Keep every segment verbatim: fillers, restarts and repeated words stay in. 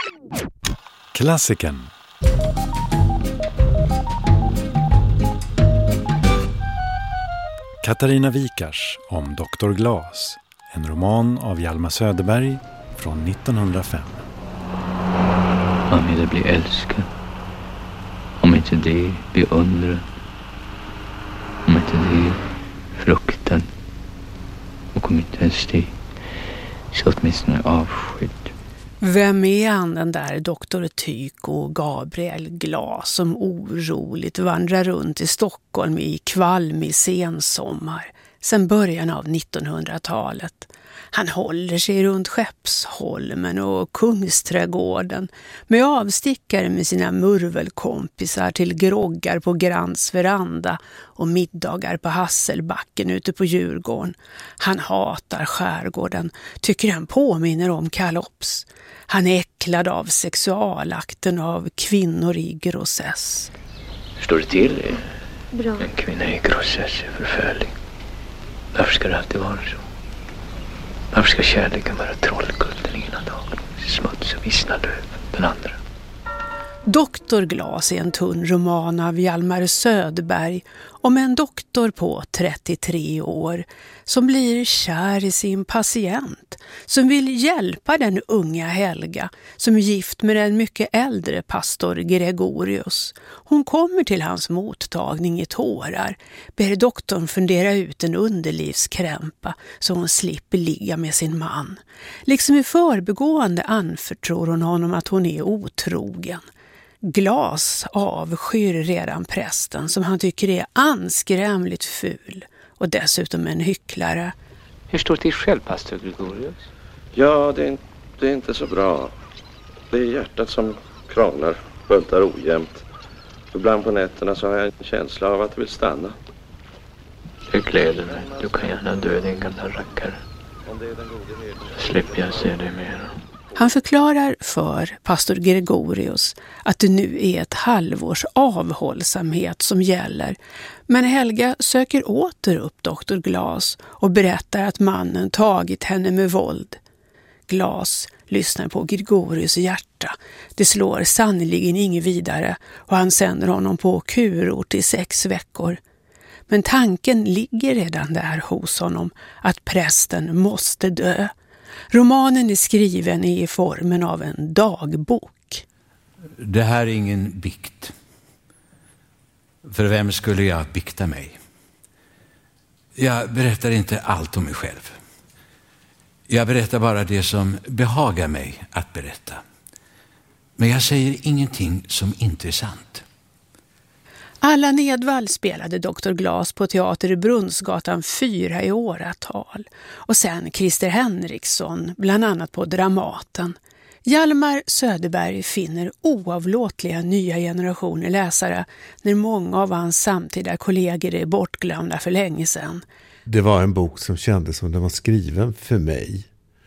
Klassikern. Katarina Wikars om doktor Glas, en roman av Hjalmar Söderberg från nittonhundrafem. Om det blir älskad, om inte det blir undre, om inte det fruktan, och om inte ens det, så åtminstone avskydd. Vem är han, den där doktor Tycho Gabriel Glas, som oroligt vandrar runt i Stockholm i kvalmig sensommar sedan början av nittonhundratalet? Han håller sig runt Skeppsholmen och Kungsträdgården med avstickare med sina murvelkompisar till groggar på Grants veranda och middagar på Hasselbacken ute på Djurgården. Han hatar skärgården, tycker han påminner om Kalops. Han är äcklad av sexualakten av kvinnor i grossess. Står det till? Bra. En kvinna i grossess är förfärlig. Varför ska det alltid vara så? Varför ska kärleken vara trollkull den ena dagen, smuts och vissna löv den andra? Doktor Glas är en tunn roman av Hjalmar Söderberg om en doktor på trettiotre år som blir kär i sin patient, som vill hjälpa den unga Helga som är gift med den mycket äldre pastor Gregorius. Hon kommer till hans mottagning i tårar, ber doktorn fundera ut en underlivskrämpa så hon slipper ligga med sin man. Liksom i förbegående anförtror hon honom att hon är otrogen. Glas avskyr redan prästen som han tycker är anskrämligt ful och dessutom en hycklare. Hur står det till själv, pastor Gregorius? Ja, det är, inte, det är inte så bra. Det är hjärtat som krånglar, bultar ojämnt. Ibland på nätterna så har jag en känsla av att det vill stanna. Det gläder mig. Du kan gärna dö, din gamla rackare. Så slipper jag se dig mer. Han förklarar för pastor Gregorius att det nu är ett halvårs avhållsamhet som gäller. Men Helga söker åter upp doktor Glas och berättar att mannen tagit henne med våld. Glas lyssnar på Gregorius hjärta. Det slår sannoliken inget vidare och han sänder honom på kurort i sex veckor. Men tanken ligger redan där hos honom att prästen måste dö. Romanen är skriven i formen av en dagbok. Det här är ingen bikt. För vem skulle jag bikta mig? Jag berättar inte allt om mig själv. Jag berättar bara det som behagar mig att berätta. Men jag säger ingenting som inte är sant. Allan Edwall spelade doktor Glas på teater i Brunnsgatan fyra i åratal. Och sen Christer Henriksson, bland annat på Dramaten. Hjalmar Söderberg finner oavlåtliga nya generationer läsare när många av hans samtida kollegor är bortglömda för länge sedan. Det var en bok som kändes som den var skriven för mig.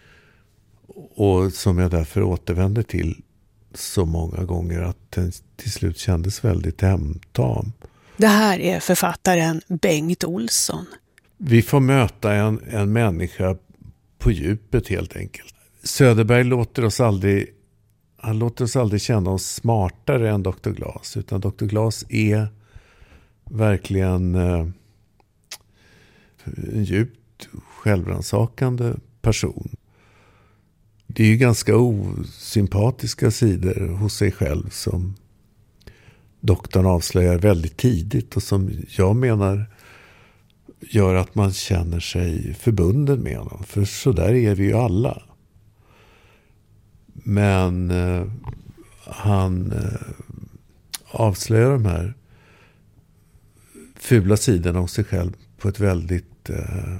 Och som jag därför återvände till så många gånger att den till slut kändes väldigt hemtam. Det här är författaren Bengt Olsson. Vi får möta en, en människa på djupet helt enkelt. Söderberg låter oss aldrig, han låter oss aldrig känna oss smartare än doktor Glas. Utan doktor Glas är verkligen eh, en djupt självransakande person. Det är ju ganska osympatiska sidor hos sig själv som doktorn avslöjar väldigt tidigt och som jag menar gör att man känner sig förbunden med honom. För så där är vi ju alla. Men eh, han eh, avslöjar de här fula sidorna hos sig själv på ett väldigt eh,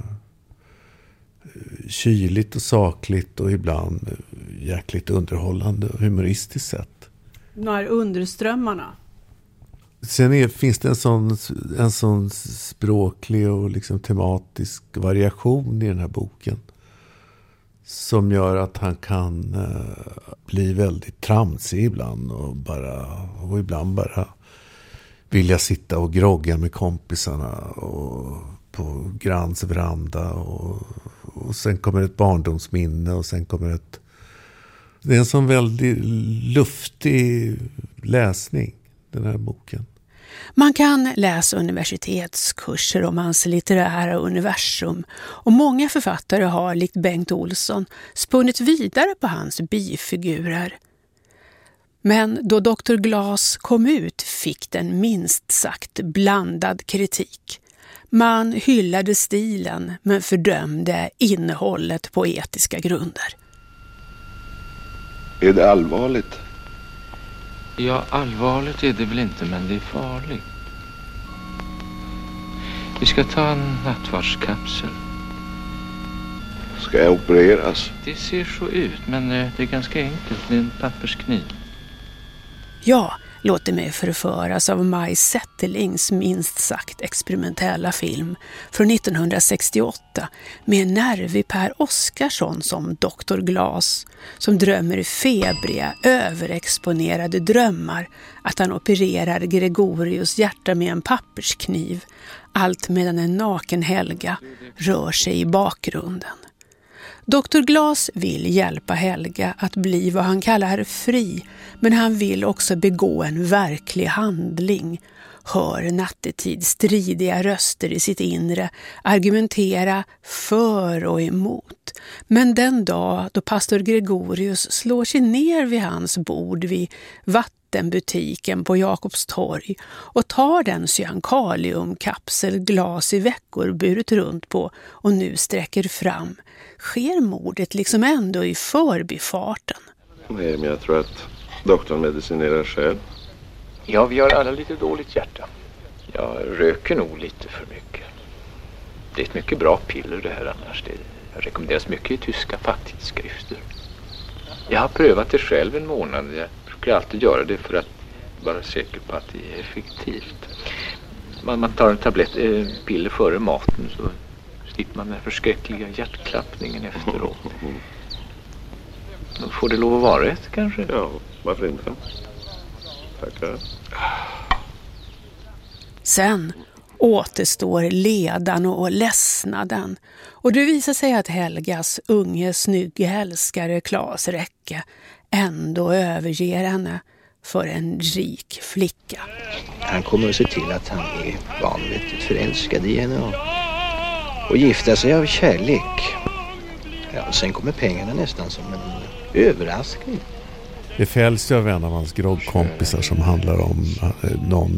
kyligt och sakligt och ibland jäkligt underhållande och humoristiskt sätt. När underströmmarna. Sen är, finns det en sån, en sån språklig och liksom tematisk variation i den här boken som gör att han kan eh, bli väldigt tramsig ibland och, bara, och ibland bara vilja sitta och grogga med kompisarna och på Grans veranda och, och sen kommer ett barndomsminne och sen kommer ett Det är en sån väldigt luftig läsning, den här boken. Man kan läsa universitetskurser om hans litterära universum och många författare har, likt Bengt Olsson, spunnit vidare på hans bifigurer. Men då doktor Glas kom ut fick den minst sagt blandad kritik. Man hyllade stilen men fördömde innehållet på etiska grunder. Är det allvarligt? Ja, allvarligt är det väl inte, men det är farligt. Vi ska ta en nattvardskapsel. Ska jag opereras? Det ser så ut, men det är ganska enkelt med en papperskniv. Jag låter mig förföras av Maj Zetterlings minst sagt experimentella film från nittonhundrasextioåtta med en nervig Per Oscarsson som doktor Glas som drömmer febriga, överexponerade drömmar att han opererar Gregorius hjärta med en papperskniv, allt medan en naken Helga rör sig i bakgrunden. doktor Glas vill hjälpa Helga att bli vad han kallar fri, men han vill också begå en verklig handling. Hör nattetid stridiga röster i sitt inre argumentera för och emot. Men den dag då pastor Gregorius slår sig ner vid hans bord vid vattenbutiken på Jakobstorg och tar den cyankaliumkapsel Glas i veckor burit runt på och nu sträcker fram, sker mordet liksom ändå i förbifarten. Nej, men jag tror att doktorn medicinerar själv. Ja, vi har alla lite dåligt hjärta. Jag röker nog lite för mycket. Det är ett mycket bra piller det här annars. Det rekommenderas mycket i tyska facktidskrifter. Jag har prövat det själv en månad. Jag brukar alltid göra det för att vara säker på att det är effektivt. Man, man tar en tablett, eh, piller före maten så slipper man den förskräckliga hjärtklappningen efteråt. Då får det lov att vara ett kanske? Ja, varför inte? Tackar. Sen återstår ledan och ledsnaden och det visar sig att Helgas unge snygga älskare Claes Räcke ändå överger henne för en rik flicka. Han kommer att se till att han är vanvettigt förälskad i henne och, och gifta sig av kärlek. Ja, sen kommer pengarna nästan som en överraskning. Det fälls ju av en av hans groggkompisar som handlar om någon.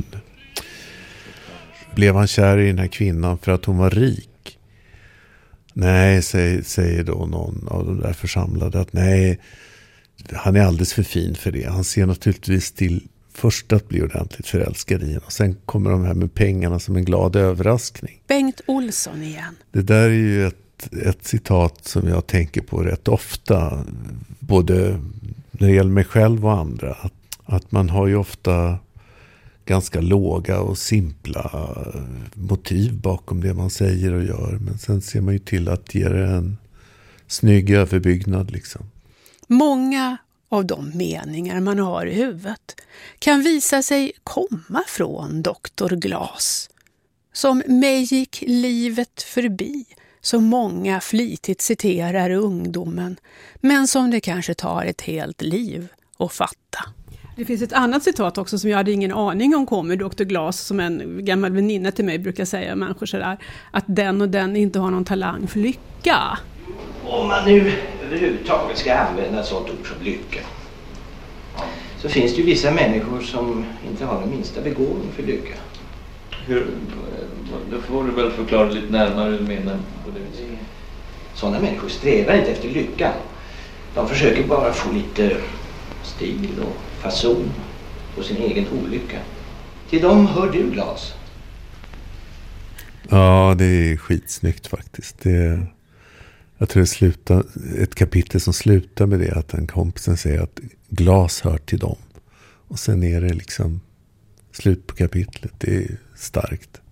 Blev han kär i den här kvinnan för att hon var rik? Nej, säger, säger då någon av de där församlade att nej, han är alldeles för fin för det. Han ser naturligtvis till först att bli ordentligt förälskad i henne och sen kommer de här med pengarna som en glad överraskning. Bengt Olsson igen. Det där är ju ett, ett citat som jag tänker på rätt ofta, både när det gäller mig själv och andra. Att, att man har ju ofta ganska låga och simpla motiv bakom det man säger och gör. Men sen ser man ju till att ge det en snygg överbyggnad liksom. Många av de meningar man har i huvudet kan visa sig komma från doktor Glas. Som mig gick livet förbi, som många flitigt citerar i ungdomen, men som det kanske tar ett helt liv att fatta. Det finns ett annat citat också som jag hade ingen aning om kommer, doktor Glas, som en gammal väninna till mig brukar säga, människor sådär, att den och den inte har någon talang för lycka. Om man nu överhuvudtaget ska använda ett sånt ord som lycka, så finns det ju vissa människor som inte har den minsta begåvning för lycka. Hur, då får du väl förklara lite närmare hur du menar på det viset. Sådana människor strävar inte efter lyckan. De försöker bara få lite stil och fason på sin egen olycka. Till dem hör du, Glas. Ja, det är skitsnyggt faktiskt. Det är, jag tror det slutar, ett kapitel som slutar med det, att en kompisen säger att Glas hör till dem. Och sen är det liksom slut på kapitlet. Det är starkt.